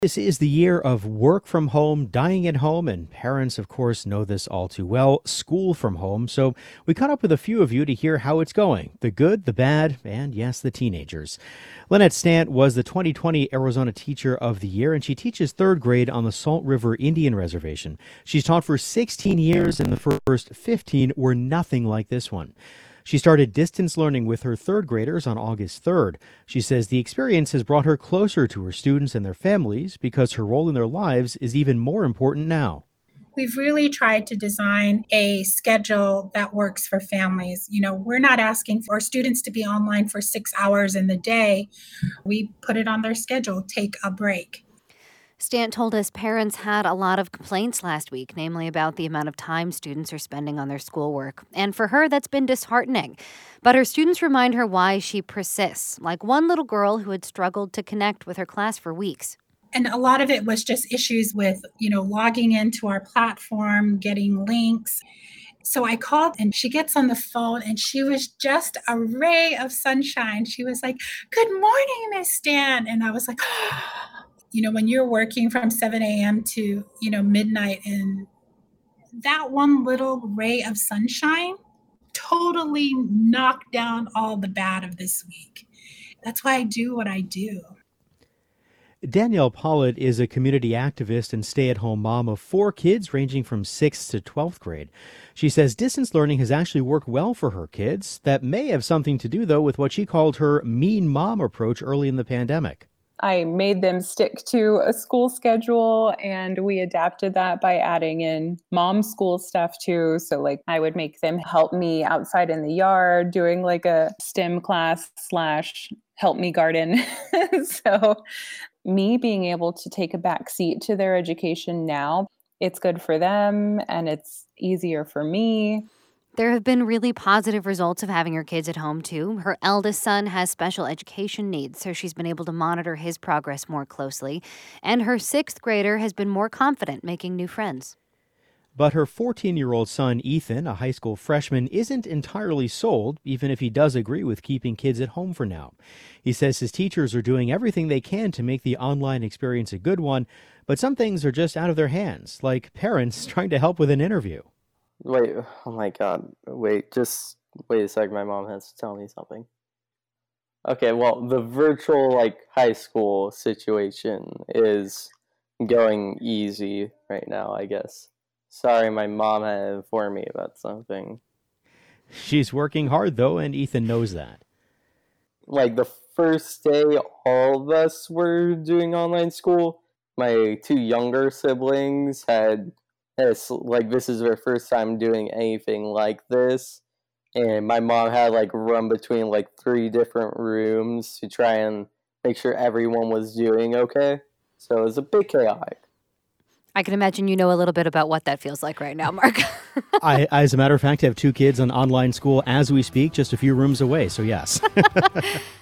This is the year of work from home, dining at home, and parents, of course, know this all too well, school from home. So we caught up with a few of you to hear how it's going, the good, the bad, and yes, the teenagers. Lynette Stant was the 2020 Arizona Teacher of the Year, and she teaches third grade on the Salt River Indian Reservation. She's taught for 16 years, and the first 15 were nothing like this one. She started distance learning with her third graders on August 3rd. She says the experience has brought her closer to her students and their families because her role in their lives is even more important now. We've really tried to design a schedule that works for families. We're not asking for students to be online for 6 hours in the day. We put it on their schedule, take a break. Stant told us parents had a lot of complaints last week, namely about the amount of time students are spending on their schoolwork. And for her, that's been disheartening. But her students remind her why she persists, like one little girl who had struggled to connect with her class for weeks. And a lot of it was just issues with, logging into our platform, getting links. So I called and she gets on the phone and she was just a ray of sunshine. She was like, "Good morning, Miss Stan." And I was like, when you're working from 7 a.m. to, midnight, and that one little ray of sunshine totally knocked down all the bad of this week. That's why I do what I do. Danielle Pollitt is a community activist and stay-at-home mom of 4 kids ranging from 6th to 12th grade. She says distance learning has actually worked well for her kids. That may have something to do, though, with what she called her mean mom approach early in the pandemic. I made them stick to a school schedule, and we adapted that by adding in mom school stuff too. So I would make them help me outside in the yard doing a STEM class / help me garden. So me being able to take a back seat to their education now, it's good for them and it's easier for me. There have been really positive results of having her kids at home, too. Her eldest son has special education needs, so she's been able to monitor his progress more closely. And her 6th grader has been more confident making new friends. But her 14-year-old son, Ethan, a high school freshman, isn't entirely sold, even if he does agree with keeping kids at home for now. He says his teachers are doing everything they can to make the online experience a good one, but some things are just out of their hands, like parents trying to help with an interview. Wait, oh my God. Wait a sec. My mom has to tell me something. Okay, well, the virtual, high school situation is going easy right now, I guess. Sorry, my mom had informed me about something. She's working hard, though, and Ethan knows that. The first day all of us were doing online school, my 2 younger siblings had... this is their first time doing anything like this, and my mom had run between 3 different rooms to try and make sure everyone was doing okay. So it was a bit chaotic. I can imagine you know a little bit about what that feels like right now, Mark. I, as a matter of fact, have 2 kids on online school as we speak, just a few rooms away, so yes.